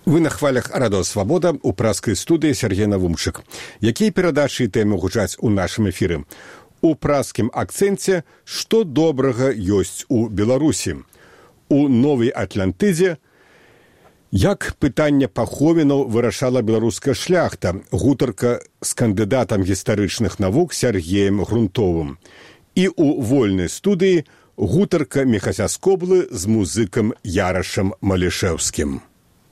Вы на хвалях Радио Свабода у праскай студыі Сергей Навумчык. Якія перадачы і тэмы гучаць у нашым эфіры? У праскім акцэнце «Што добрага ёсць у Беларусі?» У Новай Атлантыдзе як пытанне паховінаў вырашала беларуская шляхта, гутарка з кандыдатам гістарычных навук Сергеем Грунтовым. І у вольнай студыі гутарка Міхася Скоблы з музыкам Ярашам Малішэўскім.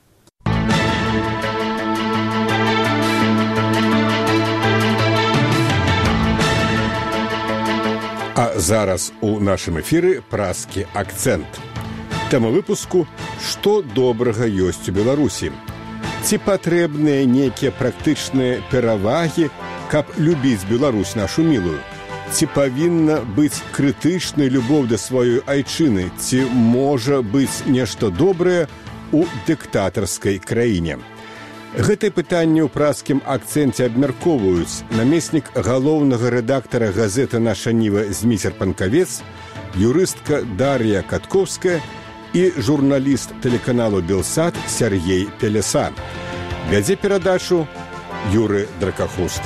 А зараз у нашым эфіры праскі акцэнт. Тэма выпуску «Што добрага ёсць у Беларусі?» Ці патрэбныя нейкія практычныя перавагі, каб любіць Беларусь нашу мілую? Ці павінна быць крытычнай любоў да сваёй айчыны? Ці можа быць нешта добрае у дыктатарскай краіне? Гэтае пытанне ў праскім акцэнце абмяркоўваюць намеснік галоўнага рэдактара газеты «Наша Ніва» Зміцер Панкавец, юрыстка Дар'я Каткоўская і журналіст тэлеканалу «Белсат» Сергей Пелеса. Вядзе перадачу Юры Дракахуст.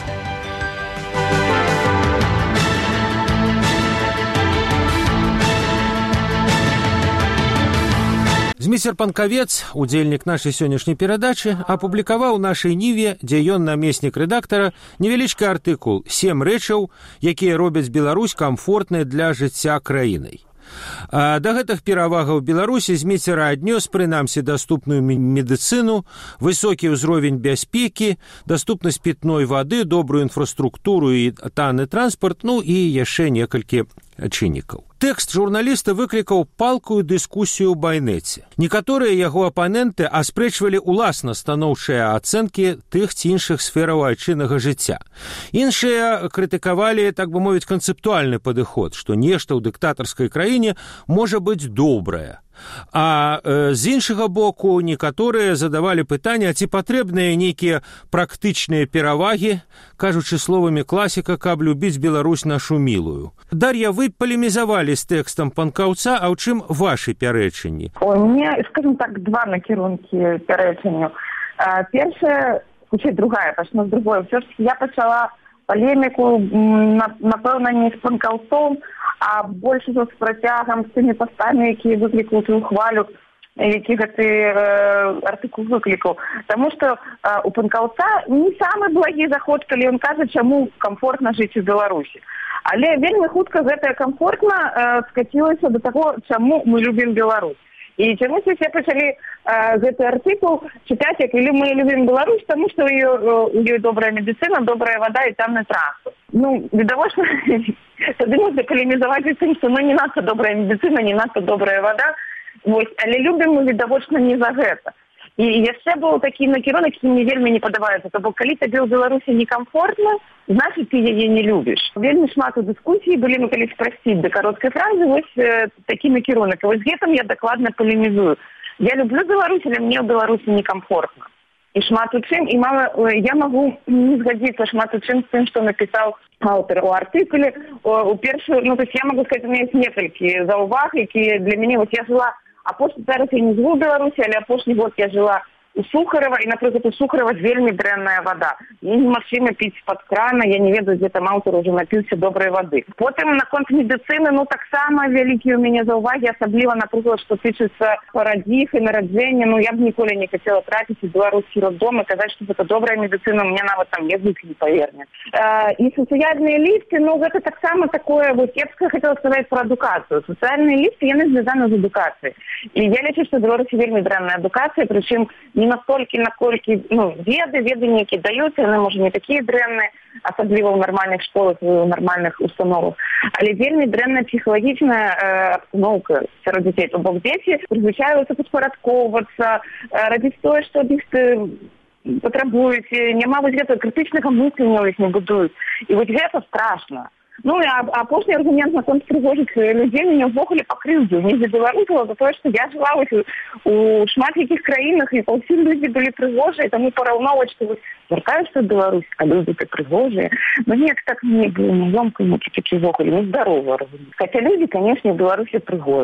Зміцер Панкавец, удзельнік нашай сённяшняй перадачы, апублікаваў нашай Ніве, дзе ён намеснік рэдактара, невялічкі артыкул «7 рэчаў, якія робяць Беларусь камфортнай для жыцця краінай». Да гэтых перавагаў Беларусі Зміцера аднёс прынамсі даступную медыцыну, высокі ўзровень бяспекі, даступнасць пітной вады, добрую інфраструктуру і танны транспарт, і яшчэ некалькі чыннікаў. Тэкст журналіста выклікаў палкую дыскусію ў байнеце. Некаторыя яго апаненты аспрэчвалі ўласна станоўчыя ацэнкі тых ці іншых сфераў айчыннага жыцця. Іншыя крытыкавалі, так бы мовіць, канцэптуальны падыход, што нешта ў дыктатарскай краіне можа быць добрае. А з іншага боку некаторыя задавалі пытанне, ці патрэбныя нейкія практычныя перавагі, кажучы словамі класіка, каб любіць Беларусь нашу мілую. Дар'я, вы палемізавалі з тэкстам Панкаўца, а ў чым вашы пярэчанні? У мяне, скажем так, два накірункі пярэчанню. Першая, другая, пачну з другой. Все ж я пачала палеміку, напэўна, не з Панкаўцом, а больш з працягам з тымі пастамі, якія выклікаюць у хвалю, які гэты артыкул выклікаў. Таму што у Панкаўца не самы благі заход, калі ён кажа, чаму комфортна жыць у Беларусі. Але вельмі хутка гэтае комфортна скацілася да таго, чаму мы любім Беларусь. І чамусь усе пачалі гэты артыкул чытаць, як мы любім Беларусь, таму што у ёй добрая медыцына, добрая вада і танны транспарт. Відавочна, тады можна палемізаваць з тым, што не надта добрая медыцына, не надта добрая вада, але любім мы, відавочна, не за гэта. І яшчэ быў такі накірунак, які мне вельмі не падабаецца. То бок, калі табе ў Беларусі некамфортна, значыць, ты яе не любіш. Вельмі шмат у дыскусіі былі, калі спрасціць да кароткай фразы, такі накірунак. І гэтым я дакладна палемізую. Я люблю Беларусь, але мне ў Беларусі некамфортна. І шмат у чым, і я магу не згадзіцца шмат у чым з тым, што напісаў аўтар у артыкуле. У першую, я магу сказаць, у мяне ёсць некалькі заўваг, якія для мяне, я жила зараз я не живу в Беларусі, але апошні год я жила у Сухарова, і, напрыклад, у Сухарова вельмі дрэнная вода. Її немагчыма піць з-пад крана, я не ведаю, дзе там аўтар уже напіўся добрай вады. Потым наконт медыцыны, таксама вялікія ў мяне заўвагі, асабліва, напрыклад, што тычыцца парадзіх і нараджэння, я б ніколі не хацела трапіць у беларускі роддом і казаць, што гэта добрая медыцына, мне нават там язык не паверне. І сацыяльныя лісты, гэта таксама такое, я б хацела сказаць пра адукацыю. Сацыяльныя лісты, яны звязаны з адукацыяй. І я лічу, што Беларусі вельмі дрэнная адукацыя, прычым не настолькі, наколькі веды нейкі даюцца, яны, можа, не такія дрэнныя, асабліва ў нармальных школах, у нармальных установах. Але вельмі дрэнная псіхалагічная абстаноўка сярод дзяцей. То бок дзеці прызвычаюцца падпарадкоўвацца, рабіць тое, што ад іх патрабуюць, няма гэтага крытычнага мыслення ў іх не будуюць. І гэта страшна. Апошні аргумент наконт прыгожых людзей мяне ўвогуле пакрыўдзіў. Не за беларусаў, за тое, што я жила у шмат якіх краінах, і паўсюль людзі былі прыгожыя, таму параўноўваць, што звяртаюць, што Беларусь, а людзі прыгожыя. Неяк так не было, ёмка, такі ўвогуле, здарова. Хаця людзі, канешне, у Беларусі прыгожыя.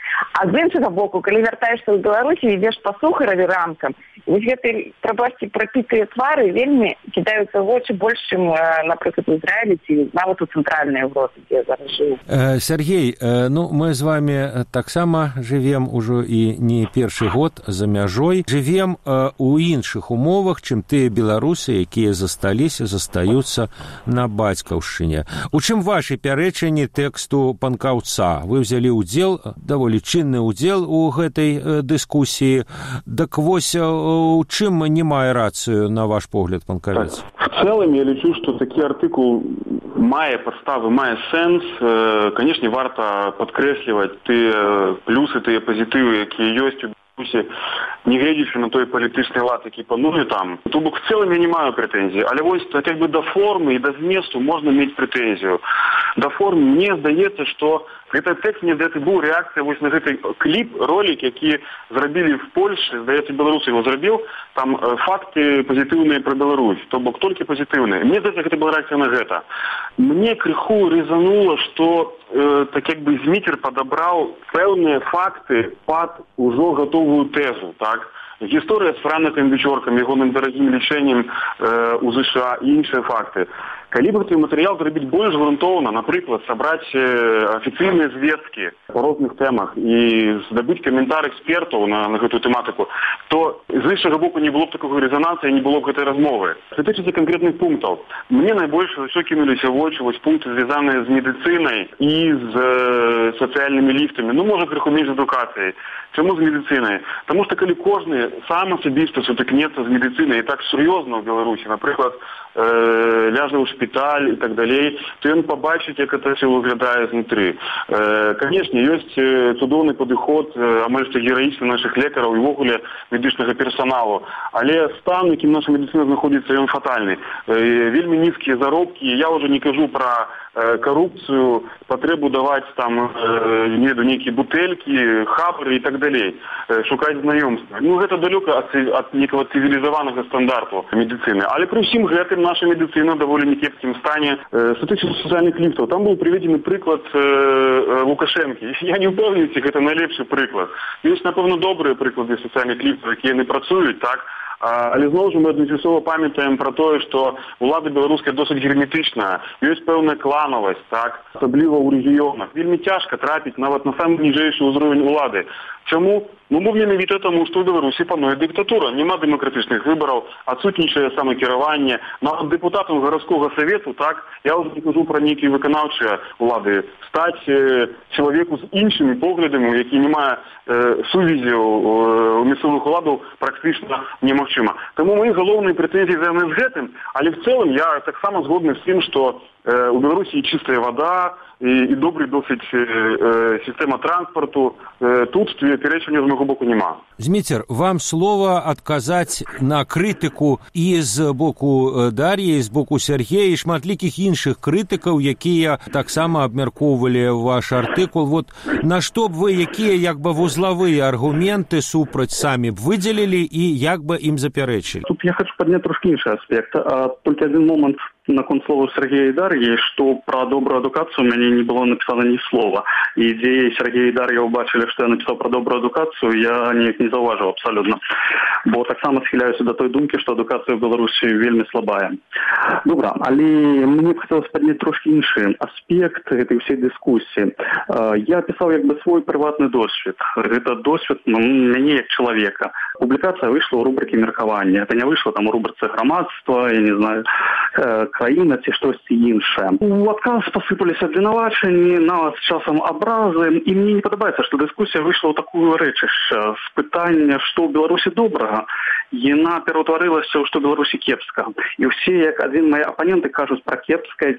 А з іншага боку, калі вяртаешся ў Беларусі, ідзеш па сухараве рамкам, і вось гэты, прабачце, прапітыя твары вельмі кідаюцца ў вочы больш, чым, напрыклад, у Ізраілі ці нават у цэнтральнай Европе, дзе я зараз жыву. Сергей, ну, мы з вами таксама жывем ужо і не першы год за мяжой. Жывем у іншых умовах, чым тыя беларусы, якія застаюцца на бацькаўшчыне. У чым вашы пярэчанні тэксту Панкаўца? Вы взялі ўдзел, даволі чынны ўдзел у гэтай дыскусіі. Дак вось, у чым не мае рацыю, на ваш погляд, Панкавец? В целом, я лічу, што такі артыкул мае падставы, мае сэнс. Канешне, варта падкрэсліваць тыя плюсы, тыя пазітывы, якія ёсць у Беларусі, не гледзячы на той палітычны лад, які пануе там. То бок, в целом я не маю прэтэнзій, але вось как бы да формы і да зместу можна мець прэтэнзію. Да формы мне здаецца, што гэта тэкст не гэта быў рэакцыя вось на гэты кліп, ролик, які зрабілі в Польшы, здаецца, беларус его зрабіў, там факты пазітыўныя пра Беларусь, то бок толькі пазітыўныя. Мне здаецца, гэта была рэакцыя на гэта. Мне крыху рэзанула, што так як бы Зміцер падабраў пэўныя факты пад ужо гатовую тэзу, так? Гісторыя з Франакам Вечоркам, ягоным дарагім лічэннем у ЗША і іншыя факты. Калі бы гэты матэрыял зрабіць больш грунтоўна, напрыклад, сабраць афіцыйныя звесткі па розных тэмах і здабыць каментар экспертаў на гэтую тэматыку, то з іншага боку не было б такога рэзананса і не было б гэтай размовы. Што тычыцца канкрэтных пунктаў, мне найбольш усё кінуліся ў вочы вось пункты, звязаныя з медыцынай і з сацыяльнымі ліфтамі, ну, можа, крыху менш з адукацыяй. Чаму з медыцынай? Таму што калі кожны сам асабіста сутыкнецца з медыцынай і так сур'ёзна ў Беларусі, напрыклад, ляжа ў шпіталь і так далей, то ён пабачыць, як гэта ўсё выглядае знутры. Канешне, ёсць цудоўны падыход, амаль што гераічны нашых лекараў і ўвогуле медычнага персаналу. Але стан, якім наша медыцына знаходзіцца, ён фатальны. Вельмі нізкія заробкі, я ўжо не кажу пра коррупцию, потребу давать там нейкие бутельки, хабры и так далее, шукать знакомства. Ну, это далеко от некого цивилизованного стандарту медицины. Але при всем гэтым наша медицина довольно некепским стане. Статистика социальных лифтов. Там был приведен приклад Лукашенки. Я не упевнений, что это найлепший приклад. Есть, напевно, добрые приклади социальных лифтов, які не працюють, так? Але зноў жа мы адначасова памятаем пра тое, што ўлада беларуская досыць герметычная, ёсць пэўная кланавасць, так, асабліва ў рэгіёнах. Вельмі цяжка трапіць нават на самы ніжэйшы ўзровень улады. Чаму? Ну, менавіта таму, што ў Беларусі пануе дыктатура, няма дэмакратычных выбараў, адсутнічае самакіраванне. Нават дэпутатам гарадскога савету, так, я ўжо не кажу пра нейкія выканаўчыя улады, стаць чалавеку з іншымі поглядамі, які не мае сувязі ў мясцовых уладаў, практычна немагчыма. Таму мои галоўныя прэтэнзіі звязаны з гэтым, але в цэлым я таксама згодны з тым, што у Беларусі чистая вода і добрый досыць сістэма транспарту. Тут пярэчання з майго боку няма. Зміцер, вам слова адказаць на крытыку і з боку Дар'і, і з боку Сергея, і шматлікіх іншых крытыкаў, якія таксама абмяркоўвалі ваш артыкул. Вот на што б вы, якія як бы вузлавыя аргументы супраць самі б выдзелілі і як бы ім запярэчылі? Тут я хочу поднять трошки інший аспект. Только один момент наконт слова Сергея и Дар'и, что про добрую адукацию у меня не было написано ни слова. И идеи Сергея и Дар'я убачили, что я написал про добрую адукацию, я не заўважыў абсолютно. Бо так само схиляюся до той думки, что адукація в Беларусі вельмі слабая. Добра, але мне б хотелось поднять трошки інший аспект этой всей дискуссии. Я писал як бы свой приватный досвід. Это досвід мяне як чоловіка. Публикация вышла у рубрики «Меркаванне». Это не вышло там у рубрицы «Грамадства», я не знаю, краіна ці штосьці іншае. У адказ пасыпаліся абвінавачанні, нават з часам абразы, і мне не падабаецца, што дыскусія выйшла ў такую рэчышча з пытання, што ў Беларусі добрага, яна пераўтварылася ў што Беларусі кепска. І ўсе, як адзін мае апаненты, кажуць пра кепскае.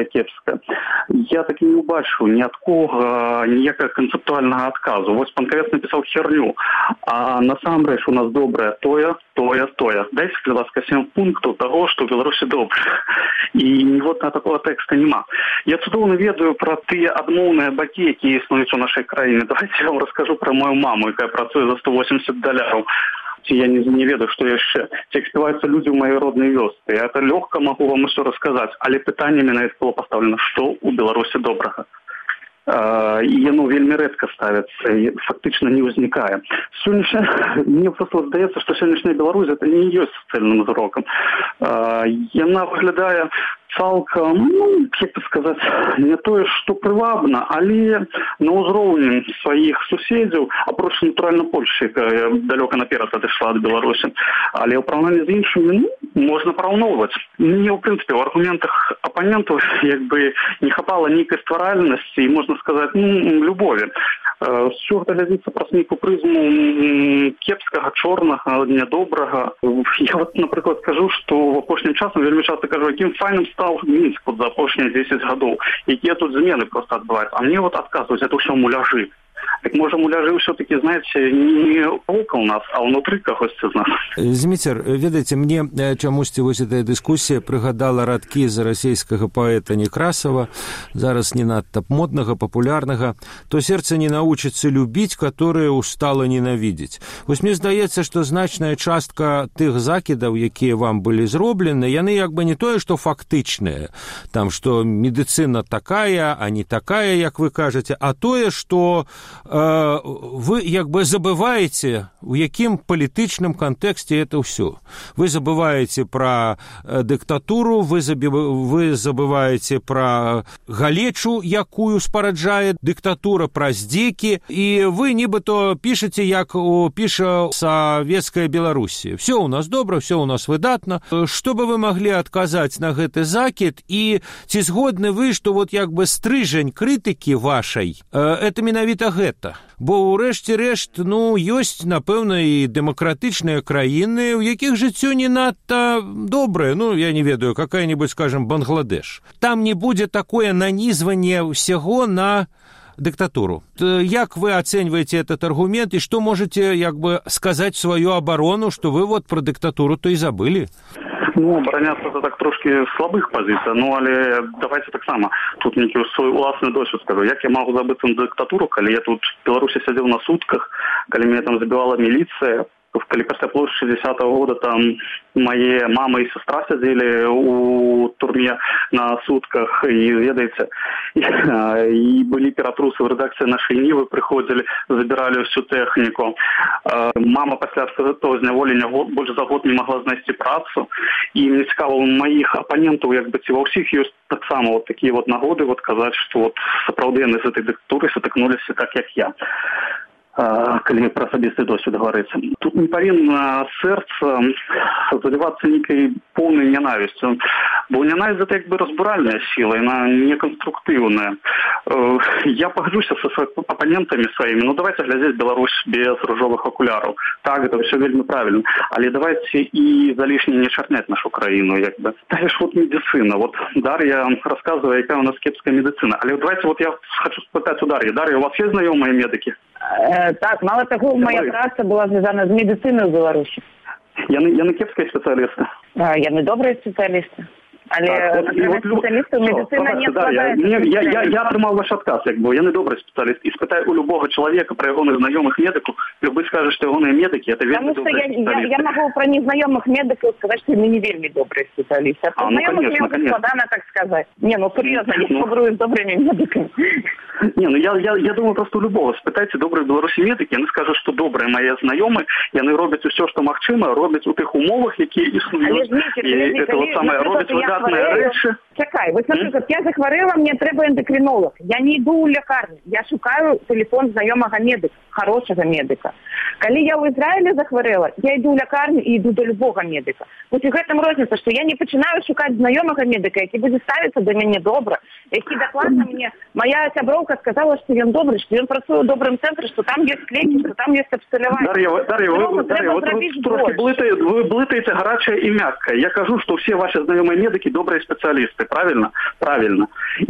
Я так і не ўбачыў ні ад кога ніякага канцэптуальнага адказу. Вось Панкавец напісаў херню, а насамрэч у нас добрае тое. Дайце, калі ласка, 7 пунктаў таго, што ў Беларусі добра. І ніводнага такого тэкста няма. Я цудоўна ведаю пра тыя адмоўныя бакі, якія існуюць у нашай краіне. Давайте я вам раскажу пра мою маму, якая працуе за $180. Я не ведаю, што яшчэ. Ці экспіваюцца людзі ў маёй роднай вёсцы. Я это лёгка магу вам усё расказаць, але пытанне менавіта было пастаўлена, што ў Беларусі добрага. і яно вельмі рэдка ставіцца і фактычна не ўзнікае. Мне просто здаецца, што сённяшняя Беларусь это не ёсць сацыяльным зрокам. Яна выглядае цалкам, як бы сказаць, не тое, што прывабна, але на ўзроўні сваіх суседзяў, апроч, натуральна, Польшчы, якая далёка наперад адышла ад Беларусі. Але ў параўнанні з іншымі, можна параўноўваць. Мне, ў прынцыпе, у аргументах апанентаў як бы не хапала нейкай стваральнасці і, можна сказаць, любові. Усё гэта глядзіцца праз нейкую прызму кепскага, чорнага, нядобрага. Я вот, напрыклад, скажу, што в апошнім часам вельмі часта кажу, якім файным стаў Мінск за апошнія 10 гадоў, якія тут змены просто адбываюцца. А мне вот адказваюць, это ўсё муляжы. Так можа муляжы ўсё-таки, знаете, не около нас, а ўнутры кагосьці з нас. Зміцер, ведаеце, мне чамусьці вось эта дыскусія прыгадала радкі з расійскага паэта Некрасова, зараз не надта моднага, папулярнага, то сердце не научится любить, которое устало ненавидеть. Вось мне здаецца, што значная частка тых закідаў, якія вам былі зроблены, яны як бы не тое, што фактычныя, там, што медыцына такая, а не такая, як вы кажаце, а тое, што вы як бы забываете, у якім палітычным кантэксце это ўсё. Вы забываете пра дыктатуру, вы забываете пра галечу, якую спараджае дыктатура, пра здзекі, і вы нібыто пішаце, як піша савецкая Беларусі. Все у нас добра, все у нас выдатна. Што бы вы маглі адказаць на гэты закід, і ці згодны вы, што вот як бы стрыжань крытыкі вашай, это менавіта гэта? Бо ўрэшце рэшт, ёсць, напэўна, і дэмакратычныя краіны, у якіх жыццё не надта добрае, я не ведаю, какая-нибудь, скажем, Бангладеш. Там не будзе такое нанізванне ўсяго на дыктатуру. Як вы оцениваете этот аргумент, и что можете, як бы, сказать в свою оборону, что вы вот про диктатуру-то и забыли? Обороняться это так трошки слабых позиций, але давайте так само. Тут некий свой уласный досвід скажу. Як я могу забыться на диктатуру, коли я тут в Беларуси сидел на сутках, коли меня там забивала милиция, коли після площі 60-го года там мої мама і сестра сиділи у турмі на сутках, і, ведаєте, і були піратруси в редакції нашої Ніви, приходили, забирали всю техніку. Мама після того зневолення більше за год не могла знайти працю, і мені цікаво, у моїх опонентів, якби ці, во всіх є так само вот такі вот нагоди, вот казати, що вот справді вони з цієї диктатури сутикнулися так, як я. Калі пра асабісты досвед говорится. Тут не павінна сэрца задавацца нейкай поўнай нянавісцю. Бо нянавісць это як бы разбуральная сила, яна неконструктыўная. Я пагаджуся са апанентамі сваімі. Давайте глядзець Беларусь без ружовых окуляраў. Так, это все вельмі правильно. Але давайте і залішне не чарняць нашу краіну. Як бы. Тая ж вот медицина. Вот Дар'я рассказывае, якая у нас кепская медицина. Але давайте вот я хочу спытаць у Дар'и. Дар'я, у вас есть знакомые медики? Так, мало того, моя праца была звязана з медициною в Беларусі. Яны кепскія спецыялісты? Яны добрыя спецыялісты. Але спецыялістаў медицина не складаецца. Я атрымаў ваш адказ, як бы, яны добрыя спецыялісты. І спытаю у любого чалавека пра ягоных знаёмых медыкаў, любы скажа, што ягоныя медыкі, это вельмі добрыя спецыялісты. Я магу пра незнаёмых медыкаў сказаць, што яны не вельмі добрыя спецыялісты. А знаёмых медыкаў складана так сказаць. Сур'ёзна, я спабрую з добрымі медыкамі. Я думаю, просто у любого спытайце добрыя беларусі медыкі, яны скажуць, што добрыя мае знаёмы, яны робяць усё, што магчыма, робяць у тых умовах, якія існуюць. І это вот самае, робяць выдатныя рэчы. Чакай, вот, например, я захворела, мне трэба эндокринолог. Я не иду у лекарню, я шукаю телефон знаёмага медыка, хорошего медыка. Калі я ў Ізраілі захворела, я иду у лекарню и иду до любого медыка. Вот и в этом розница, что я не пачинаю шукать знаёмага медыка, які будзе ставіцца до мяне добра, які дакладна мне, моя сяброўка сказала, что ён добрый, что ён працуе ў добрым цэнтры, что там есть клетки, что там есть абсталяванне. Дар'я, вы трошки блытаеце гарачае і мяккае. Я кажу, что все ваши знаёмыя медыкі добрыя спецыялісты. Правильно? Правильно.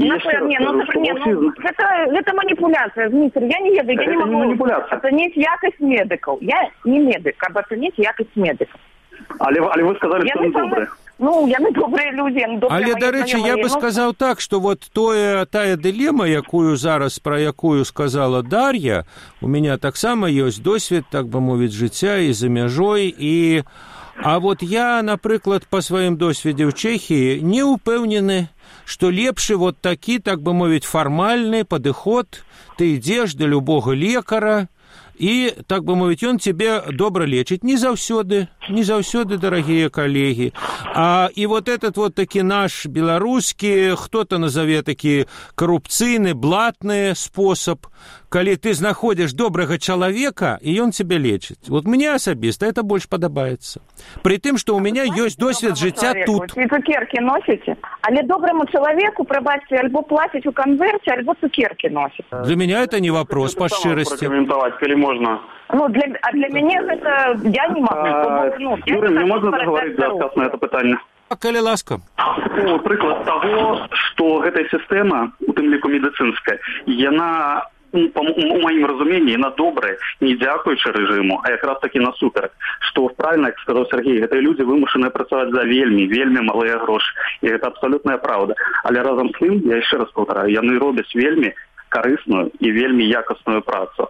Это манипуляция, Дмитрий. Я не ведаю, я не могу оценить якость медиков. Я не медик, каб оценить якость медиков. Але вы сказали, что они добрые. Я не добрые люди. Але, до речі, я би сказав так, що вот тая дилема, про якую сказала Дар'я, у мене так само є досвід, так би мовити, життя і за межой, і А вот я, напрыклад, па сваім досведзе ў Чэхіі не ўпэўнены, што лепшы вот такі, так бы мовіць, фармальны падыход. Ты ідзеш да любога лекара, и, так бы мовить, он тебе добро лечит. Не заўсёды, дорогие коллеги. И вот этот вот таки наш белорусский, кто-то назове таки коррупцийный, блатный способ, калі ты знаходишь доброго человека, и он тебя лечит. Вот мне особисто это больше подобается. При тым, что у меня есть досвед жыцця тут. Вы цукерки носите? Але доброму человеку, пробачьте, альбо платить у конверте, альбо цукерки носит. Для меня это не вопрос, по шчырасці. Можно. Для меня это я не могу. Юрий, мне можно договорить за отказ на это питание? Калі ласка. Приклад того, что эта система, у тым ліку медицинская, яна, у моим разумении, яна добрая, не дзякуючы рэжыму, а якраз таки насуперак. Что правильно, як сказал Сергей, гэта люди вымушаныя працаваць за вельмі малыя грошы. И это абсолютная правда. Але разом с тым, я еще раз повторяю, яны робяць вельмі карысную і вельмі якасную працу.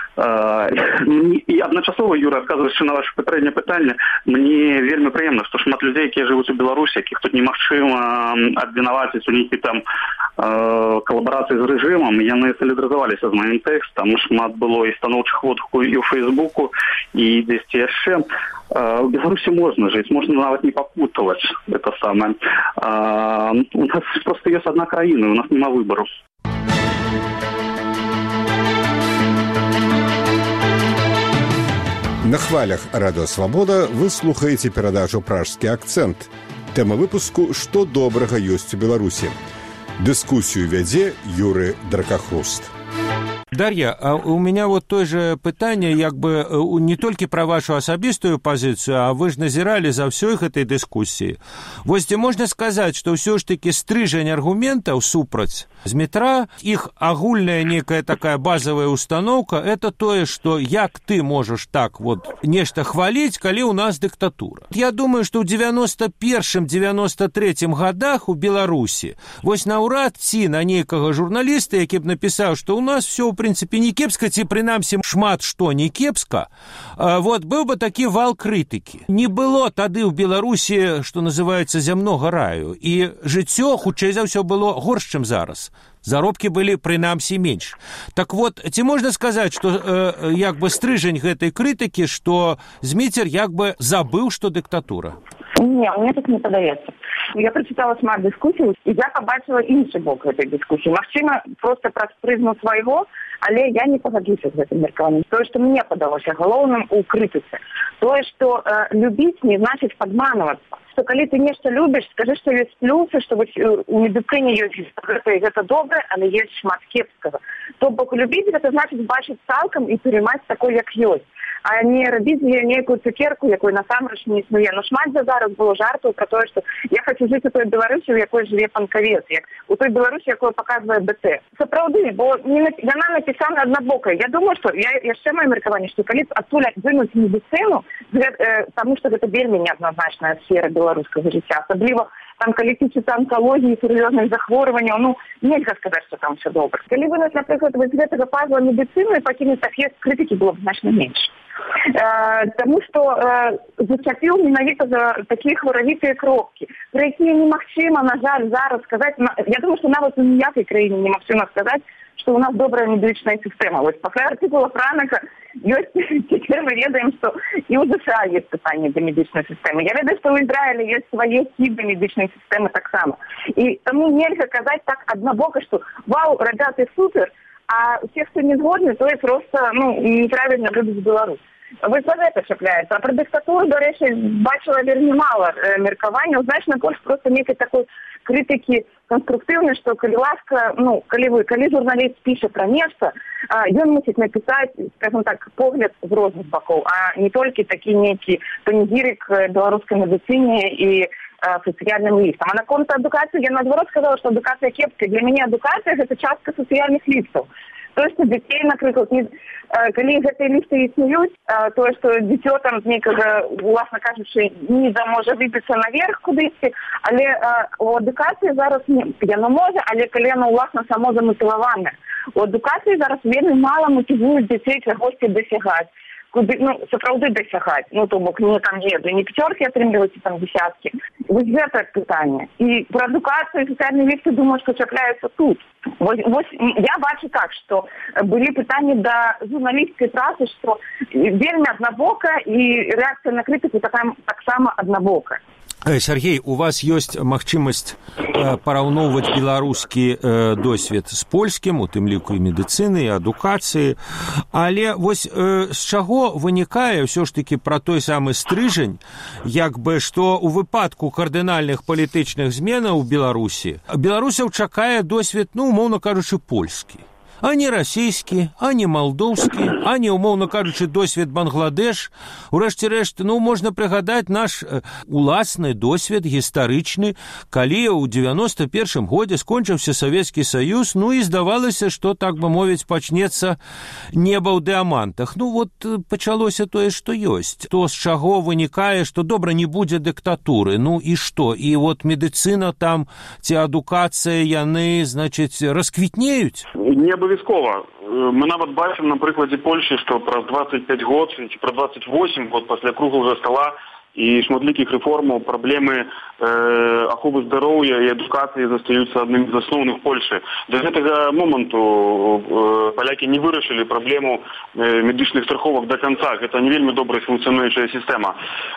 І адначасова, Юра, адказваючы на ваше папярэдняе пытанне, мне вельмі прыемна, што шмат людзей, якія жывуць у Беларусі, якіх тут немагчыма абвінаваціць у нейкай там калабарацыі з рэжымам, яны салідарызаваліся з маім тэкстам. Шмат было і станоўчых водгукаў і ў Фейсбуку, і дзесьці яшчэ. В Беларуси можно жить, можно нават не попутывать это самое. У нас просто есть одна краіна, у нас нема выбору. На хвалях Радио Свобода вы слухаете перадачу «Пражскі акцент». Тема выпуску «Што добрага ёсць у Беларусі». Дыскусію вядзе Юры Дракахруст. Дар'я, а у меня вот той же пытанне, як бы не толькі пра вашу асабістую пазіцыю, а вы ж назіралі за ўсёй гэтай дыскусіі. Вось дзе можна сказаць, што ўсё ж такі стрыжань аргументаў супраць з метра, іх агульная некая такая базовая установка, это тое, што як ты можаш так вот нешта хваліць, калі ў нас дыктатура. Я думаю, што ў 91-93 годах у Беларусі вось наўрад ці на нейкага журналіста, які б напісаў, што ў нас все в принципе не кепска, ці прынамсі шмат што не кепска, вот быў бы такі вал крытыкі. Не было тады ў Беларусі, што называецца, зямнога раю, і жыццё хутчэй за ўсё было горш, чым зараз. Заробкі былі прынамсі менш. Так вот, ці можна сказаць, што як бы стрыжань гэтай крытыкі, што Зміцер як бы забыў, што дыктатура? Не, мне так не падаецца. Я прачытала шмат дыскусій, і я пабачыла іншы бок гэтай дыскусіі. Магчыма, проста праз прызму свайго, але я не пагадзіўся з гэтым меркаваннем. Тое, што мне падалося галоўным у крытыцы. Тое, што любіць не значыць падманвацца. Што калі ты нешта любіш, скажы, што ёсць плюсы, што у медыцыне ёсць гэта добра, але ёсць шмат кепскага. То бок любіць гэта значыць бачыць цалкам і прымаць такой, як ёсць. А не рабіць нейкую цукерку, якой насамрэч не існуе. Но шмат за зараз было жартаў пра тое, што я хочу жыць у той Беларусі, у якой жыве Панкавец, як у той Беларусі, якую паказвае БТ. Сапраўды, бо яна напісана аднабокая. Я думаю, што яшчэ маё меркаванне, што калі адтуль вынуць медыцыну, таму што гэта вельмі неадназначная сфера беларускага жыцця, асабліва там, калі тычыцца онкалогіі, сур'ёзных захворванняў, нельга сказаць, што там все добра. Калі вынуць, напрыклад, з гэтага пазла медыцыну і пакінуць такія крытыкі было б значна менш. Таму што зачапіў менавіта за такія хваравітыя кропкі, пра якія немагчыма, на жаль, зараз сказаць. Я думаю, што нават у ніякай краіне немагчыма сказаць, што у нас добрая медычная сістэма. Вось пасля артыкула Франака ёсць, цяпер мы ведаем, што і ў ЗША ёсць пытанне да медычнай сістэмы. Я ведаю, што ў Ізраілі ёсць свае хібы медычнай сістэмы таксама. І таму нельга казаць так аднабока, што вау, ребята, супер, а те, хто не згодны, то і просто неправільна любіць Беларусь. Вось за гэта чапляецца. А пра дыктатуру, дарэчы, бачыла вельмі мала меркаванняў, значна больш проста нейкай такой крытыкі конструктыўнай, што калі ласка, калі журналіст піша пра нешта, ён мусіць напісаць, скажем так, погляд з розных бакоў, а не толькі такі нейкі панегірык беларускай медыцыне і сацыяльным лістам. А наконт адукацыі я наадварот сказала, што адукацыя кепская. Для мяне адукацыя гэта частка сацыяльных лістаў. Тое, што дзяцей, напрыклад, калі гэтыя лісты існуюць, тое, што дзіцё там з нейкага, уласна кажучы, ніза можа выбіцца наверх кудысьці, але у адукацыі зараз яно можа, але калі яно уласна само заматываванае. У адукацыі зараз вельмі мала матывуюць дзяцей чагосьці дасягаць. куды, сапраўды дасягаць. То бок не там ведаю, не пяцёркі атрымліваюць, там дзесяткі. Вось гэта пытанне. І пра адукацыю і сацыяльныя ліфты, думаю, што чапляюцца тут. Вось я бачу так, што былі пытанні да журналісцкай працы, што вельмі аднабока, і рэакцыя на крытыку таксама аднабока. Сергей, у вас ёсць магчымасць параўноўваць беларускі досвед з польскім, у тым ліку і медыцыны, і адукацыі, але вось з чаго вынікае ўсё ж такі пра той самы стрыжань, як бы што ў выпадку кардынальных палітычных зменаў у Беларусі беларусаў чакае досвед, умоўна кажучы, польскі. А не расійскі, а не малдоўскі, а не, умоўна кажучы, досвед Бангладеш. Урэшце-рэшт, можна прыгадаць наш уласны досвед гістарычны, калі ў 91-м годзе скончыўся Савецкі Саюз, і здавалася, што, так бы мовіць, пачнецца неба ў дыамантах. Пачалося тое, што ёсць. То, з чаго вынікае, што добра не будзе дыктатуры. І што? І медыцына там, ці адукацыя, яны, расквітнеюць? Не абавязкова. Мы нават бачым на прыкладзе Польші, што праз 25 год, ці пра 28 год пасля круглага стола і шматлікіх рэформаў праблемы аховы здароўя і адукацыі застаюцца адным з асноўных Польшы. Да гэтага моманту палякі не вырашылі праблему медычных страховак да канца. Гэта не вельмі добра функцыянуючая сістэма.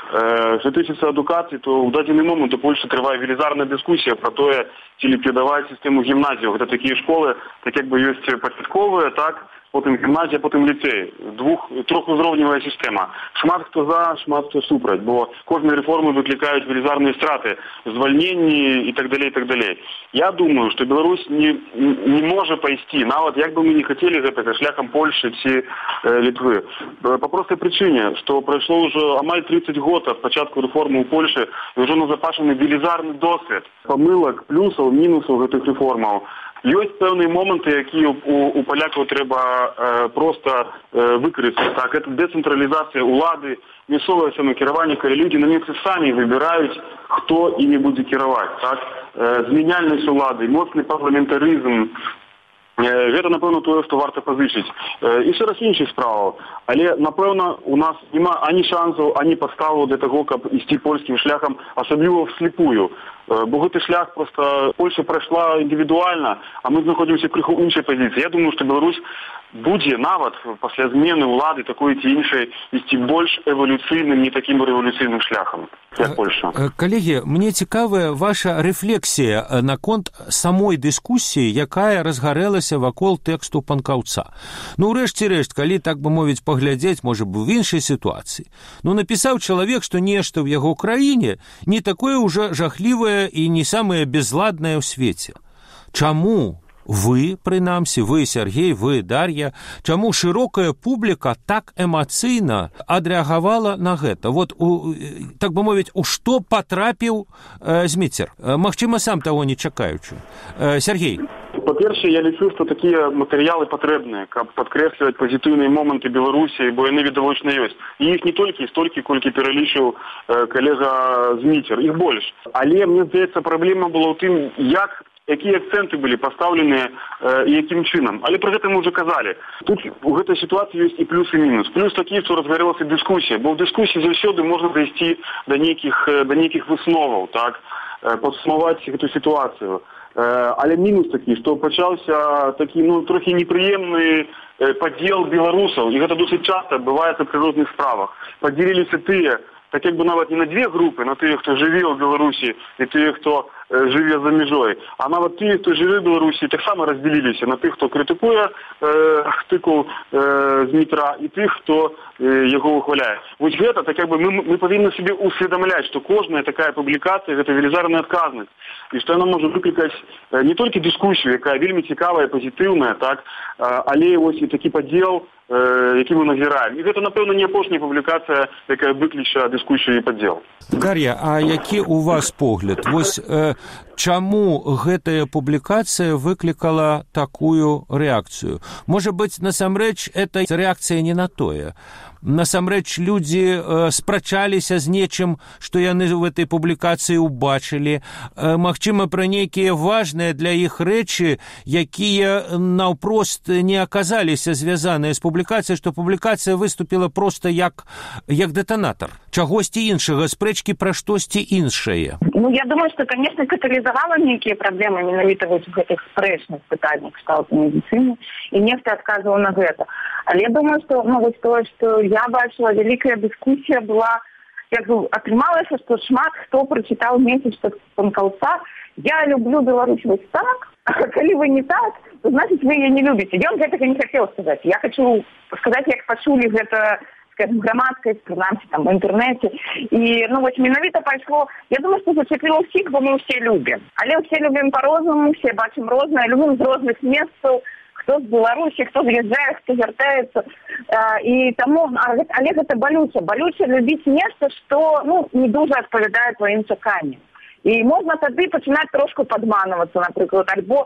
Што тычыцца адукацыі, то ў дадзены момант у Польшы трывае велізарная дыскусія пра тое, ці ліквідаваць сістэму гімназіяў. Гэта такія школы, так як бы ёсць пачатковыя, так, потым гімназія, потым ліцэй. Трохузроўневая сістэма. Шмат хто за, шмат хто супраць, бо кожныя рэформы выклікаюць велізарныя страты, звальненні і так далей, і так далей. Я думаю, што Беларусь не можа пайсці, нават як бы мы не хацелі гэтага, шляхам Польшы ці Літвы. Па простай прычыне, што прайшло ўжо амаль 30 год ад пачатку рэформы ў Польшы, і ўжо назапашаны велізарны досвед памылак, плюсаў, мінусаў гэтых рэформаў. Ёсць пэўныя моманты, якія у палякаў трэба проста выкарыстаць. Так, гэта дэцэнтралізацыя ўлады, мясцовае самакіраванне, калі людзі на месцы самі выбіраюць, хто імі будзе кіраваць. Так, змяняльнасць улады, моцны парламентарызм. Гэта, напэўна, тое, што варта пазычыць. І шэраг іншых справаў. Але, напэўна, у нас няма ані шансаў, ані падставаў для таго, каб ісці польскім шляхам, асабліва вслепую. Бо гэты шлях проста Польша прайшла індывідуальна, а мы знаходзімся крыху ў іншай пазіцыі. Я думаю, што Беларусь будзе нават пасля змены ўлады такой ці іншай ісці больш эвалюцыйным, не такім рэвалюцыйным шляхам, як Польша. Калегі, мне цікавая ваша рэфлексія наконт самой дыскусіі, якая разгарэлася вакол тэксту Панкаўца. Урэшце-рэшт, калі, так бы мовіць, паглядзець, можа б, в іншай сітуацыі. Напісаў чалавек, што нешта ў яго краіне не такое ўжо жахлівае і не самае безладнае ў свеце. Чаму вы, прынамсі, вы, Сергей, вы, Дар'я, чаму шырокая публіка так эмацыйна адрэагавала на гэта? Так бы мовіць, у што патрапіў Зміцер? Магчыма, сам таго не чакаючы. Сергей. Па-першае, я лічу, што такія матэрыялы патрэбныя, каб падкрэсліваць пазітыўныя моманты Беларусі, бо яны відавочна ёсць. І іх не толькі столькі, колькі пералічыў калега Зміцер, іх больш. Але, мне здаецца, праблема была ў тым, якія акцэнты былі пастаўленыя і якім чынам. Але пра гэта мы ўжо казалі. Тут у гэтай сітуацыі ёсць і плюс, і мінус. Плюс такі, што разгарэлася дыскусія, бо ў дыскусіі заўсёды можна дайсці да нейкіх высноваў, так, падсумаваць гэту сітуацыю. Але мінус такі, што пачаўся такі, трохі непрыемны падзел беларусаў, і гэта досыць часта адбываецца пры розных справах. Падзеліліся тыя, так як бы нават не на две групы, на тыя, хто жыве ў Беларусі, і тыя, хто жыве за мяжой. А нават тыя, хто жыве ў Беларусі, таксама раздзяліліся на тых, хто крытыкуе артыкул Змітра, і тых, хто яго ухваляе. Вось гэта, так як бы мы павінны сабе усведамляць, што кожная такая публікацыя гэта велізарная адказнасць, і што яна можа выклікаць не толькі дыскусію, якая вельмі цікавая, пазітыўная, так, але вось і такі падзел, які мы назіраем. І гэта, напэўна, не апошняя публікацыя, якая выкліча дыскусію і падзел. Дар'я, а які у вас погляд? Вось чаму гэтая публікацыя выклікала такую рэакцыю? Можа быць, насамрэч, это рэакцыя не на тое. насамрэч людзі спрачаліся з нечым, што яны в этой публікацыі ўбачылі, магчыма, пра нейкія важныя для іх рэчы, якія наўпрост не аказаліся звязаныя з публікацыяй, што публікацыя выступіла проста як дэтанатар чагосьці іншага, спрэчкі пра штосьці іншае. Я думаю, што, конечно, каталізавала нейкія праблемы менавіта вось у гэтых спрэчных пытаннях кшталту медыцыны, і нехта адказваў на гэта. Але я думаю, што вось тое, што я бачыла, вялікая дыскусія была, як атрымалася, што шмат хто прачытаў месяц Панкаўца «Я люблю Беларусь вось так, а калі вы не так, то значыць вы яе не любіце». Ён гэтага не хацеў сказаць. Я хочу сказаць, як пачулі гэта, скажем, грамадскасць, прынамсі, там, в інтэрнэце. І, вось менавіта пайшло, я думаю, што зачапіла ўсіх, бо мы ўсе любім. Але ўсе любім па-рознаму, ўсе бачым рознае, любім з розных месцаў, хто з Беларусі, хто з'язджае, хто вяртаецца. І таму, але гэта балюча. Балюча любіць нешта, што, не дуже адпавядае тваім чаканням. І можна тады пачынаць трошку падманвацца, напрыклад, альбо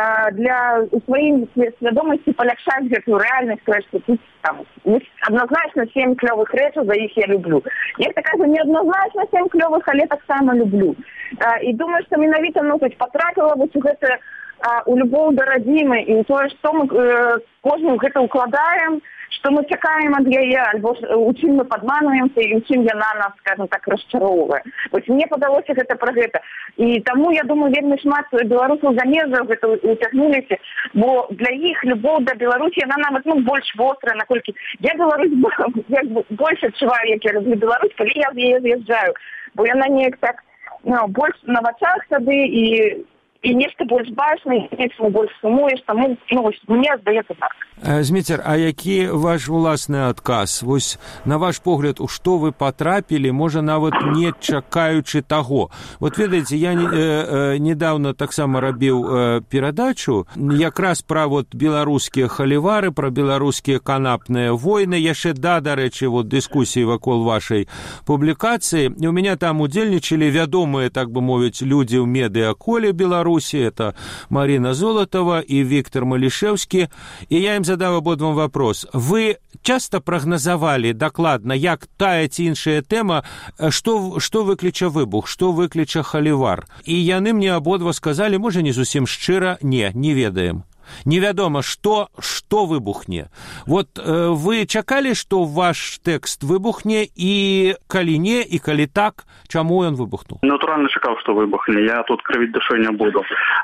у сваім свядомасці палягчаць гэтую рэальнасць, што тут адназначна 7 клёвых рэчаў, за іх я люблю. Нехта кажа, не адназначна 7 клёвых, але таксама люблю. І думаю, што менавіта патрапіла вось у гэта у любоў да радзімы і ў тое, што мы кожным гэта ўкладаем, што мы чакаем ад яе, альбо у чым мы падманваемся і у чым яна нас, скажем так, расчароўвае. Вось мне падалося гэта пра гэта. І таму, я думаю, вельмі шмат беларусаў за межаў гэта уцягнуліся, бо для іх любоў да Беларусі, яна нават больш вострая, наколькі я Беларусь больш адчуваю, як я люблю Беларусь, калі я з яе з'язджаю. Бо яна неяк так больш на вачах тады і нешта больш бачна, і нечаму больш сумуеш, таму, мне здаецца так. Зміцер, а які ваш уласны адказ? Вось, на ваш погляд, у што вы патрапілі, можа, нават не чакаючы таго. Вот, ведаеце, я недавно таксама рабіў перадачу, якраз пра беларускія халівары, пра беларускія канапныя войны, яшчэ дарэчы, дыскусіі вакол вашай публікацыі. І у мяне там удзельнічалі вядомыя, так бы мовіць, людзі ў медыаколе Беларусі, это Марина Золотова и Виктор Малишевский, и я им задав ободвам вопрос. Вы часто прогнозовали докладно, як тая ці іншая тэма, што выкліча выбух, што выкліча халівар. І яны мне абодва сказалі, можа, не зусім шчыра, не ведаем. Невядома, што выбухне. Вот вы чакалі, што ваш тэкст выбухне, і калі не, і калі так, чаму ён выбухнуў? Натуральна чакаў, што выбухне. Я тут крывіць душой не буду.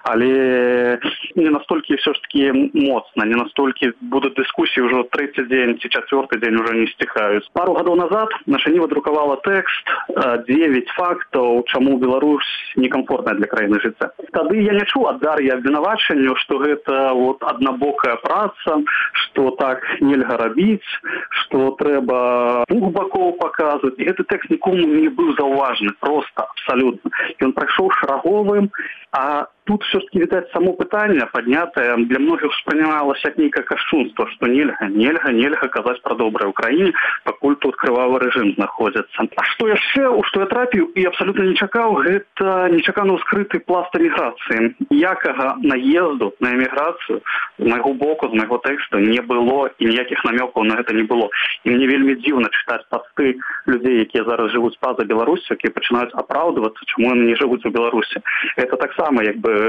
Але не настолькі все ж таки моцна, не настолькі будуць дыскусіі ўжо 3-й дзень ці 4-й дзень уже не сціхаюць. Пару гадоў назад наша Ніва друкавала тэкст 9 фактаў, чаму Беларусь некамфортная для краіны жыцця. Тады я не чуў ад Дар'і абвінавачанню, што гэта аднабокая праца, што так нельга рабіць, што трэба двух бакоў паказваць. І гэты тэкст нікому не быў заўважны, проста, абсалютна. Ён прайшоў шараговым, а тут все-таки, відаць, само пытанне паднятае для многіх успрымалася як нейкае кашчунства, што нельга казаць пра добрае ў краіне, пакуль тут крывавы рэжым знаходзіцца. А што яшчэ, у што я трапіў і абсалютна не чакаў, гэта нечакана ўскрыты пласт эміграцыі. Якага наезду на эміграцыю з майго боку, з майго тэксту не было і ніякіх намёкаў на гэта не было. І мне вельмі дзіўна чытаць пасты людзей, якія зараз жывуць па-за Беларусю, якія пачынаюць апраўдвацца, чаму яны не жывуць у Беларусі. Это таксама як бы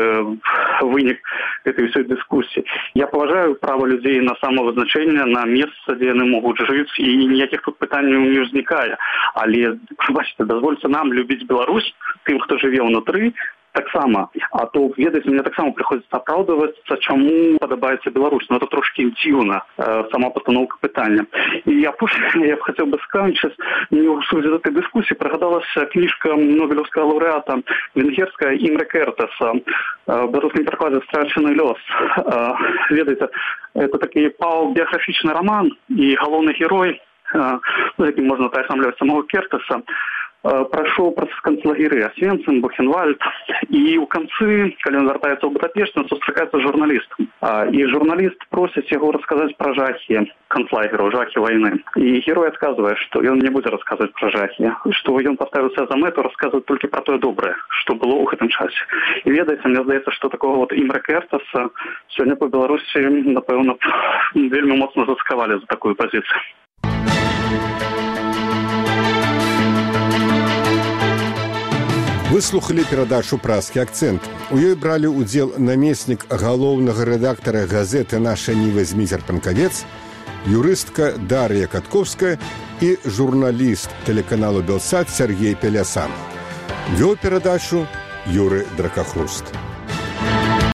вынік этой всей дискуссии. Я поважаю право людей на самовызначение, на место, где они могут жить, и никаких тут пытаний не возникает. Але, бачите, дозвольте нам любить Беларусь, тем, кто живет внутри, так само. А то, ведаеце, мне так само приходится оправдываться, чему подобается Беларусь. Но это трошки дзіўна, сама постановка пытання. И я хотел бы скончить, мне в сути этой дискуссии пригадалася книжка Нобелевского лауреата венгерская Имре Кертеса в белорусском перекладе «Страченый лёс». Ведаеце, это такой биографичный роман, и главный герой, яким можно пересамлювати самого Кертеса, пройшоў праз канцлагеры Освенцим, Бухенвальд, і ў канцы, калі ён вяртаецца ў Будапешт, ён сустракаецца з журналістам. І журналіст просіць яго расказаць пра жахі канцлагеру, жахі вайны. І герой адказвае, што ён не будзе расказваць пра жахі, што ён паставіў себе за мэту расказваць толькі пра тое добрае, што было ў гэтым часе. І ведаеце, мне здаецца, што такого Імре Кертеса сёння па Беларусі, напэўна, вельмі моцна заскавалі за такую пазіцыю. Вы слухали перадачу «Празкі акцэнт». У ёй бралі ўдзел намеснік галоўнага рэдактара газеты «Наша Ніва» Зміцер Панкавец, юрыстка Дар'я Катковская і журналіст тэлеканалу «Белсат» Сергей Пелясан. Вёў перадачу Юры Дракахруст.